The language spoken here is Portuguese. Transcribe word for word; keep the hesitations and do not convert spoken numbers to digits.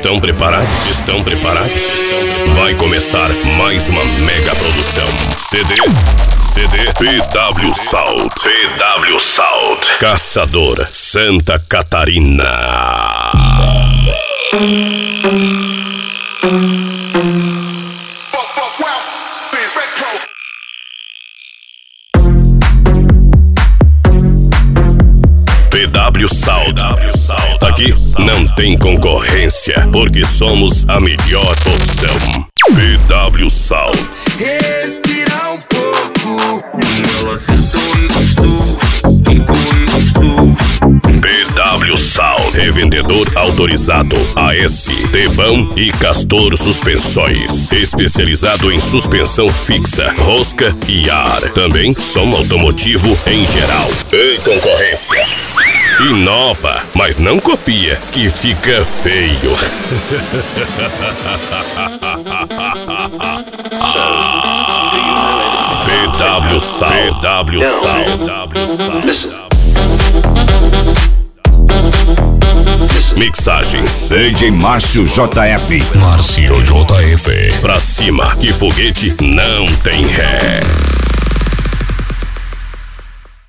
Estão preparados? Estão preparados? Vai começar mais uma mega produção. C D, C D P W Salt, P W Salt, Caçador, Santa Catarina. P W Salt, aqui não tem concorrência, porque somos a melhor opção. P W Salt. Respirar um pouco. Ela sentou e gostou, tocou e gostou. P W Salt, revendedor autorizado A S, Tebão e Castor Suspensões, especializado em suspensão fixa, rosca e ar. Também som automotivo em geral. Ei, concorrência! Inova, mas não copia, que fica feio. P W Salt, P W Salt, P W Salt. Mixagens D J Márcio J F. Márcio J F. Pra cima, que foguete não tem ré.